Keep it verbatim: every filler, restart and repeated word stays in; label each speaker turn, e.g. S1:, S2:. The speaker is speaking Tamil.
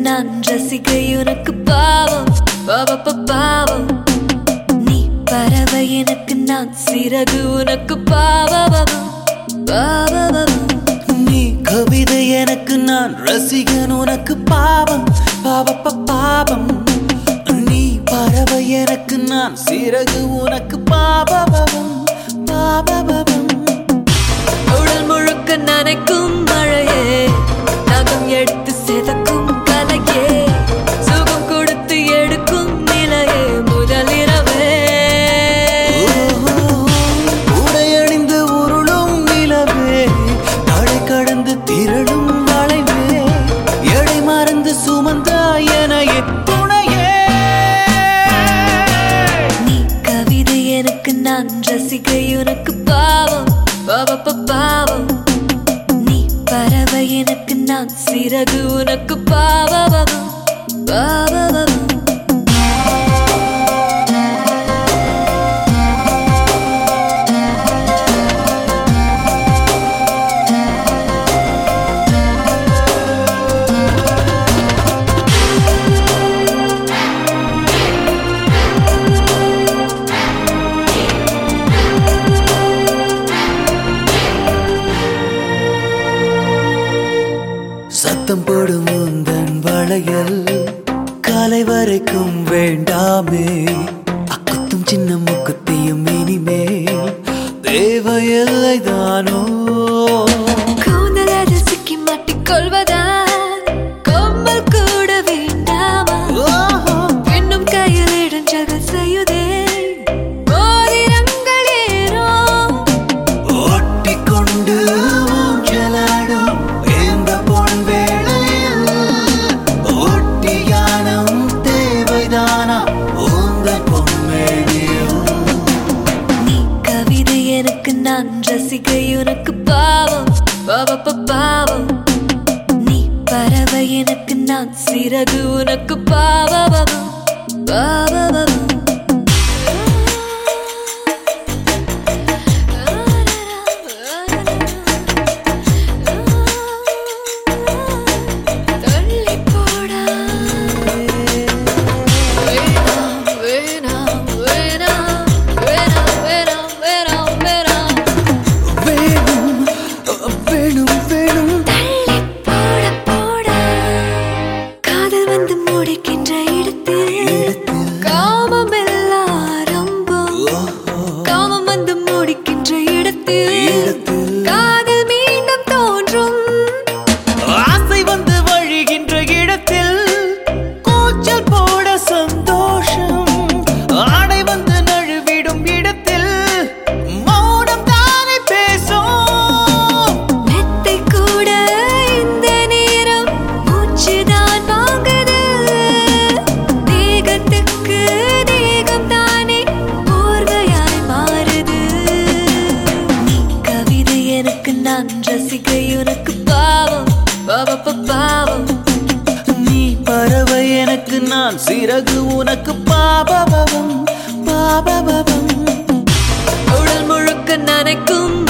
S1: நான் ரசிகை உனக்கு பாவம் பாவப்ப பாவம் நீ பறவை எனக்கு நான் சிறகு உனக்கு பாவம் பாவம்
S2: நீ கவிதை எனக்கு நான் ரசிகன் உனக்கு பாவம் பாவப்ப பாவம் நீ பறவை எனக்கு நான் சிறகு உனக்கு பாவம் பாவம்
S1: உடல் முழுக்க நனைக்கும் மழையே நகம் எடுத்து செதக்கும் கலையே சுகம் கொடுத்து எடுக்கும் நிலையே முதலிரவே
S2: உடையணிந்து உருளும் நிலவே தடை கடந்து திரளும் வளைவே எடை மறந்து சுமந்த எனையே துணையே
S1: நீ கவிதை எனக்கு நான் ரசிகை உனக்கு பாவம் பாவப்ப பாவம் நீ பறவை எனக்கு நான் சிறகு உனக்கு பாவம் பாவம்
S2: சத்தம் போடும் உந்தன் வளையல் காலை வரைக்கும் வேண்டாமே அக்குத்தும் சின்ன முக்குத்தியும் இனிமேல் தேவையில்லை தானோ
S1: கூந்தல் சிக்கி மாட்டிக்கொள்வதால் கொம்மல் கூட வேண்டாமா இன்னும் கையில் இடைஞ்சல் செய்யுதே மோதிரங்கள் ஏறோ
S2: ஒட்டிக்கொண்டு ஊஞ்சலாடும் இந்த பொன் வேளையில் ஒட்டியானம் தேவைதானா உந்தன் பொன்மேனியில்
S1: நீ கவிதை எனக்கு நான் ரசிகை உனக்கு பாவம் பாவப்ப பாவம் நீ பறவை எனக்கு நான் சிறகு உனக்கு பாவம் பாவம் தள்ளி போடா வேணாம் வேணாம் வேணாம் வேணாம் வேணாம் வேணாம் வேணாம்
S2: வேணும் வேணும் வேணும்
S1: தள்ளி போட போட காதல் வந்து முடிக்கின்ற இடத்தில் காமம் எல்லாம் ஆரம்பம் காமம் வந்து முடிக்கின்ற இடத்தில் காதல் மீண்டும் தோன்றும்
S2: ஆசை வந்து வழிகின்ற இடத்தில் கூச்சல் போட சந்தோஷம் ஆடை வந்து நழுவிடும் இடத்தில் மௌனம் தானே பேசும்
S1: மெத்தை கூட இந்த நேரம் மூச்சுதான் வாங்குது தேகத்துக்கு தேகம் தானே போர்வையாய் மாறுது நீ கவிதை எனக்கு நான் ரசிகை உனக்கு பாவம் பாவப்ப பாவம்
S2: நீ பறவை எனக்கு நான் சிறகு உனக்கு பாபவம் பாபவம்
S1: உடல் முழுக்க நனைக்கும்